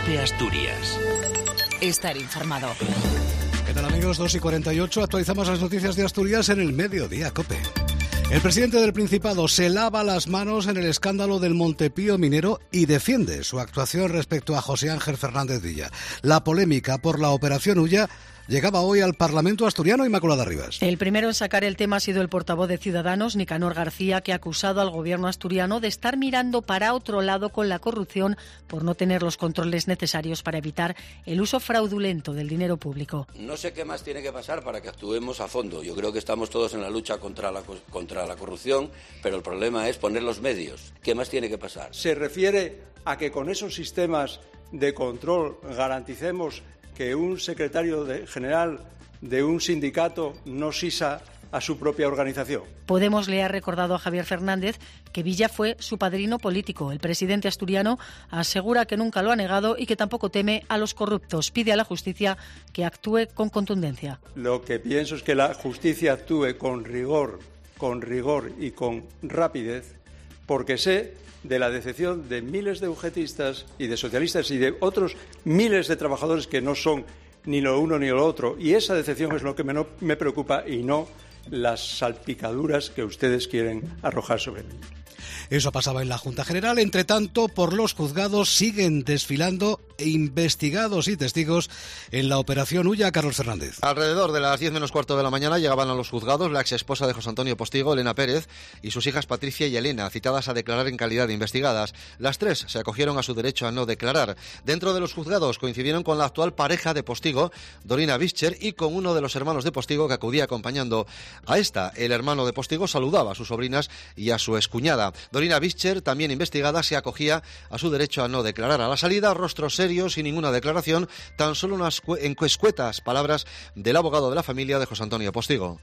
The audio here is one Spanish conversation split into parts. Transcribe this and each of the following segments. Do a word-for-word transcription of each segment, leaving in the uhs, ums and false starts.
de Asturias. Estar informado. ¿Qué tal, amigos? dos y cuarenta y ocho, actualizamos las noticias de Asturias en el Mediodía COPE. El presidente del Principado se lava las manos en el escándalo del Montepío minero y defiende su actuación respecto a José Ángel Fernández Villa. La polémica por la Operación Ulla llegaba hoy al Parlamento asturiano. Inmaculada Rivas. El primero en sacar el tema ha sido el portavoz de Ciudadanos, Nicanor García, que ha acusado al gobierno asturiano de estar mirando para otro lado con la corrupción por no tener los controles necesarios para evitar el uso fraudulento del dinero público. No sé qué más tiene que pasar para que actuemos a fondo. Yo creo que estamos todos en la lucha contra la, contra la corrupción, pero el problema es poner los medios. ¿Qué más tiene que pasar? Se refiere a que con esos sistemas de control garanticemos que un secretario de, general de un sindicato no sisa a su propia organización. Podemos le ha recordado a Javier Fernández que Villa fue su padrino político. El presidente asturiano asegura que nunca lo ha negado y que tampoco teme a los corruptos. Pide a la justicia que actúe con contundencia. Lo que pienso es que la justicia actúe con rigor, con rigor y con rapidez, porque sé de la decepción de miles de ugetistas y de socialistas y de otros miles de trabajadores que no son ni lo uno ni lo otro. Y esa decepción es lo que me, no, me preocupa y no las salpicaduras que ustedes quieren arrojar sobre mí. Eso pasaba en la Junta General. Entre tanto, por los juzgados siguen desfilando investigados y testigos en la Operación Ulla. Carlos Fernández. Alrededor de las diez menos cuarto de la mañana llegaban a los juzgados la exesposa de José Antonio Postigo, Elena Pérez, y sus hijas Patricia y Elena, citadas a declarar en calidad de investigadas. Las tres se acogieron a su derecho a no declarar. Dentro de los juzgados coincidieron con la actual pareja de Postigo, Dorina Bischer, y con uno de los hermanos de Postigo que acudía acompañando a esta. El hermano de Postigo saludaba a sus sobrinas y a su excuñada. Dorina Bischer, también investigada, se acogía a su derecho a no declarar. A la salida, rostros serios, sin ninguna declaración, tan solo unas escuetas palabras del abogado de la familia de José Antonio Postigo.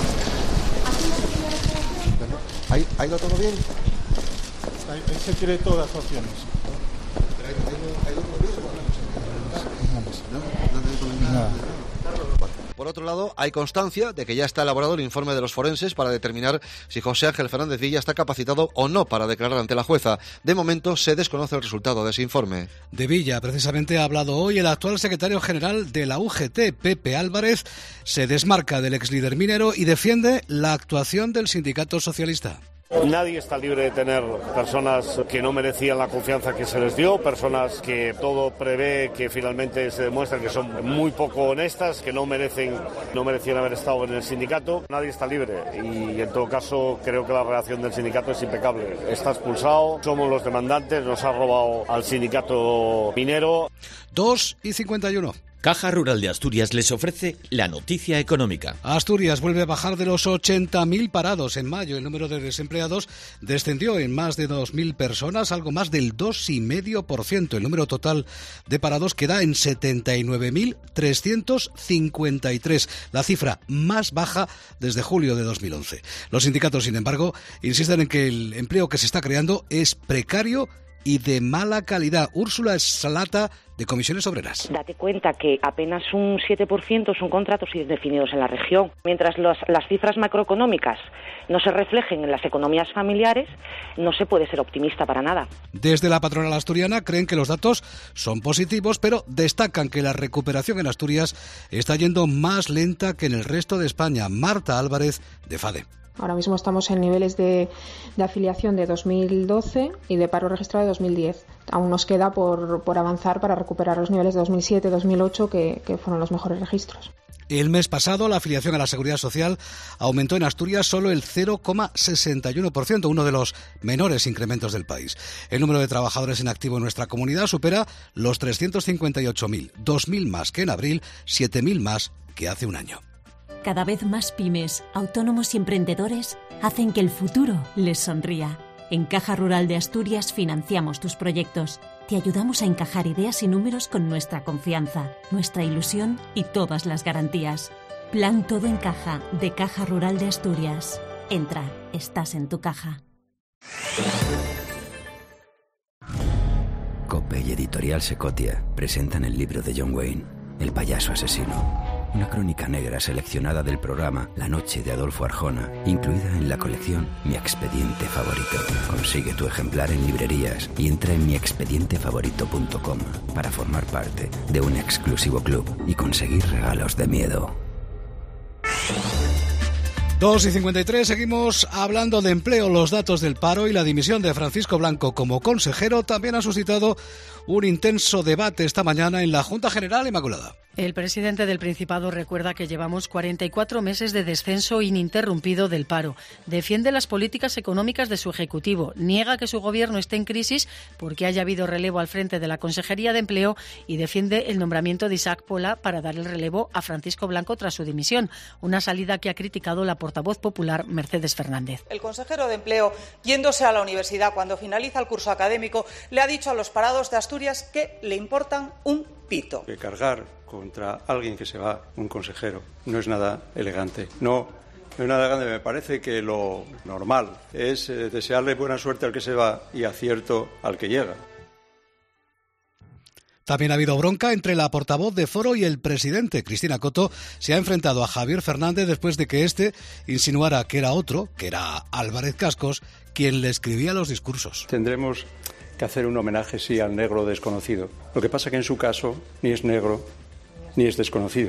¿Ahí, ahí lo todo bien? Ahí, ahí se quiere todas las opciones. Pero hay, hay, hay dos motivos. No, no te digo nada. Por otro lado, hay constancia de que ya está elaborado el informe de los forenses para determinar si José Ángel Fernández Villa está capacitado o no para declarar ante la jueza. De momento, se desconoce el resultado de ese informe. De Villa, precisamente, ha hablado hoy el actual secretario general de la U G T, Pepe Álvarez. Se desmarca del ex líder minero y defiende la actuación del sindicato socialista. Nadie está libre de tener personas que no merecían la confianza que se les dio, personas que todo prevé que finalmente se demuestran que son muy poco honestas, que no merecen, no merecían haber estado en el sindicato. Nadie está libre y en todo caso creo que la reacción del sindicato es impecable. Está expulsado, somos los demandantes, nos ha robado al sindicato minero. dos y cincuenta y uno. Caja Rural de Asturias les ofrece la noticia económica. Asturias vuelve a bajar de los ochenta mil parados. En mayo el número de desempleados descendió en más de dos mil personas, algo más del dos coma cinco por ciento. El número total de parados queda en setenta y nueve mil trescientos cincuenta y tres, la cifra más baja desde julio de dos mil once. Los sindicatos, sin embargo, insisten en que el empleo que se está creando es precario y de mala calidad. Úrsula Salata, de Comisiones Obreras. Date cuenta que apenas un siete por ciento son contratos indefinidos en la región. Mientras los, las cifras macroeconómicas no se reflejen en las economías familiares, no se puede ser optimista para nada. Desde la patronal asturiana creen que los datos son positivos, pero destacan que la recuperación en Asturias está yendo más lenta que en el resto de España. Marta Álvarez, de FADE. Ahora mismo estamos en niveles de, de afiliación de dos mil doce y de paro registrado de dos mil diez. Aún nos queda por, por avanzar para recuperar los niveles de dos mil siete dos mil ocho, que, que fueron los mejores registros. El mes pasado, la afiliación a la Seguridad Social aumentó en Asturias solo el cero coma sesenta y uno por ciento, uno de los menores incrementos del país. El número de trabajadores en activo en nuestra comunidad supera los trescientos cincuenta y ocho mil, dos mil más que en abril, siete mil más que hace un año. Cada vez más pymes, autónomos y emprendedores hacen que el futuro les sonría. En Caja Rural de Asturias financiamos tus proyectos. Te ayudamos a encajar ideas y números con nuestra confianza, nuestra ilusión y todas las garantías. Plan Todo en Caja, de Caja Rural de Asturias. Entra, estás en tu caja. COPE y Editorial Secotia presentan el libro de John Wayne, El payaso asesino. Una crónica negra seleccionada del programa La Noche de Adolfo Arjona, incluida en la colección Mi Expediente Favorito. Consigue tu ejemplar en librerías y entra en mi expediente favorito punto com para formar parte de un exclusivo club y conseguir regalos de miedo. dos y cincuenta y tres, seguimos hablando de empleo. Los datos del paro y la dimisión de Francisco Blanco como consejero también han suscitado un intenso debate esta mañana en la Junta General Inmaculada. El presidente del Principado recuerda que llevamos cuarenta y cuatro meses de descenso ininterrumpido del paro. Defiende las políticas económicas de su Ejecutivo. Niega que su gobierno esté en crisis porque haya habido relevo al frente de la Consejería de Empleo y defiende el nombramiento de Isaac Pola para dar el relevo a Francisco Blanco tras su dimisión. Una salida que ha criticado la portavoz popular Mercedes Fernández. El consejero de Empleo, yéndose a la universidad cuando finaliza el curso académico, le ha dicho a los parados de Asturias que le importan un pito. Que cargar contra alguien que se va, un consejero, no es nada elegante. No, no es nada elegante. Me parece que lo normal es eh, desearle buena suerte al que se va y acierto al que llega. También ha habido bronca entre la portavoz de Foro y el presidente. Cristina Coto se ha enfrentado a Javier Fernández después de que éste insinuara que era otro, que era Álvarez Cascos, quien le escribía los discursos. Tendremos que hacer un homenaje, sí, al negro desconocido. Lo que pasa que en su caso ni es negro ni es desconocido.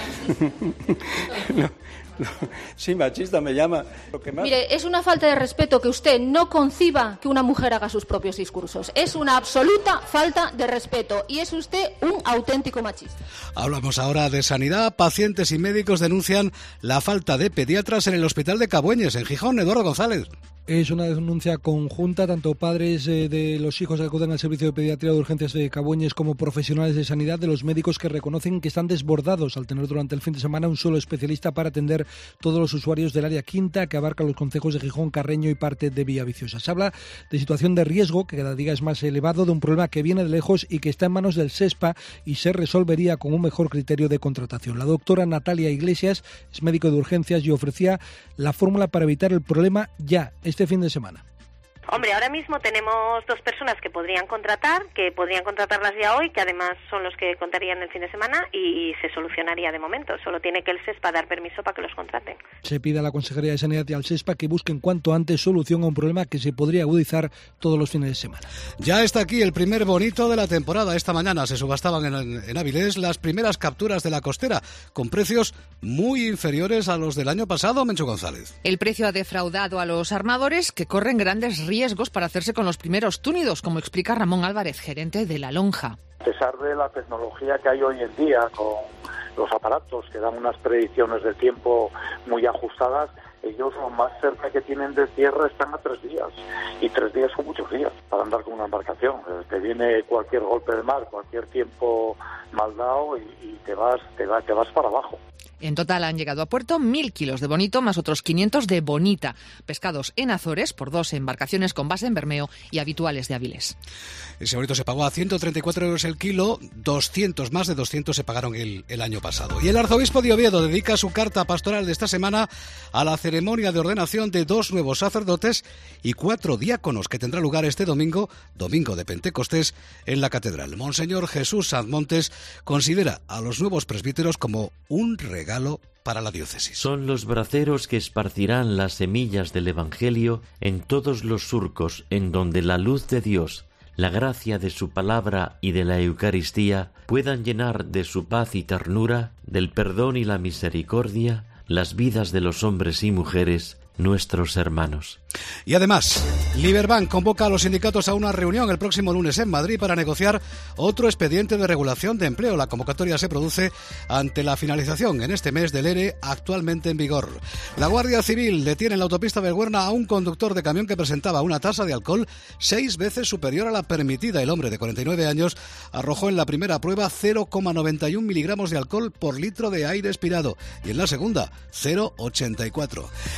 no, no, sí, machista me llama. Lo que más... Mire, es una falta de respeto que usted no conciba que una mujer haga sus propios discursos. Es una absoluta falta de respeto y es usted un auténtico machista. Hablamos ahora de sanidad. Pacientes y médicos denuncian la falta de pediatras en el Hospital de Cabueñes, en Gijón. Eduardo González. Es una denuncia conjunta, tanto padres eh, de los hijos que acuden al servicio de pediatría de urgencias de Cabueñes como profesionales de sanidad, de los médicos que reconocen que están desbordados al tener durante el fin de semana un solo especialista para atender todos los usuarios del área quinta que abarca los concejos de Gijón, Carreño y parte de Villaviciosa. Se habla de situación de riesgo que cada día es más elevado, de un problema que viene de lejos y que está en manos del SESPA y se resolvería con un mejor criterio de contratación. La doctora Natalia Iglesias es médico de urgencias y ofrecía la fórmula para evitar el problema ya este fin de semana. Hombre, ahora mismo tenemos dos personas que podrían contratar, que podrían contratarlas ya hoy, que además son los que contarían el fin de semana y, y se solucionaría de momento. Solo tiene que el SESPA dar permiso para que los contraten. Se pide a la Consejería de Sanidad y al SESPA que busquen cuanto antes solución a un problema que se podría agudizar todos los fines de semana. Ya está aquí el primer bonito de la temporada. Esta mañana se subastaban en, en Avilés las primeras capturas de la costera, con precios muy inferiores a los del año pasado. Menchu González. El precio ha defraudado a los armadores, que corren grandes riesgos riesgos para hacerse con los primeros túnidos, como explica Ramón Álvarez, gerente de La Lonja. A pesar de la tecnología que hay hoy en día, con los aparatos que dan unas predicciones del tiempo muy ajustadas, ellos lo más cerca que tienen de tierra están a tres días. Y tres días son muchos días para andar con una embarcación. Te viene cualquier golpe de mar, cualquier tiempo mal dado y, y te vas, te va, te vas para abajo. En total han llegado a puerto mil kilos de bonito más otros quinientos de bonita, pescados en Azores por dos embarcaciones con base en Bermeo y habituales de Avilés. Ese bonito se pagó a ciento treinta y cuatro euros el kilo, doscientos, más de doscientos se pagaron el, el año pasado. Y el arzobispo de Oviedo dedica su carta pastoral de esta semana a la ceremonia de ordenación de dos nuevos sacerdotes y cuatro diáconos que tendrá lugar este domingo, domingo de Pentecostés, en la catedral. Monseñor Jesús Sanz Montes considera a los nuevos presbíteros como un regalo para la diócesis. Son los braceros que esparcirán las semillas del Evangelio en todos los surcos en donde la luz de Dios, la gracia de su palabra y de la Eucaristía puedan llenar de su paz y ternura, del perdón y la misericordia, las vidas de los hombres y mujeres, nuestros hermanos. Y además, Liberbank convoca a los sindicatos a una reunión el próximo lunes en Madrid para negociar otro expediente de regulación de empleo. La convocatoria se produce ante la finalización en este mes del ERE actualmente en vigor. La Guardia Civil detiene en la autopista Belguerna a un conductor de camión que presentaba una tasa de alcohol seis veces superior a la permitida. El hombre de cuarenta y nueve años arrojó en la primera prueba cero coma noventa y uno miligramos de alcohol por litro de aire expirado y en la segunda cero coma ochenta y cuatro. La policía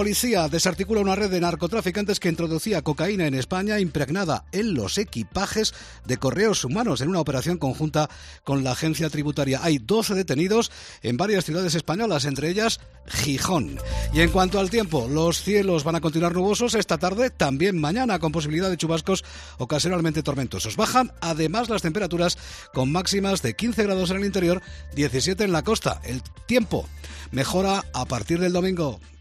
policía desarticula una red de narcotraficantes que introducía cocaína en España impregnada en los equipajes de correos humanos en una operación conjunta con la agencia tributaria. Hay doce detenidos en varias ciudades españolas, entre ellas Gijón. Y en cuanto al tiempo, los cielos van a continuar nubosos esta tarde, también mañana, con posibilidad de chubascos ocasionalmente tormentosos. Bajan además las temperaturas con máximas de quince grados en el interior, diecisiete en la costa. El tiempo mejora a partir del domingo.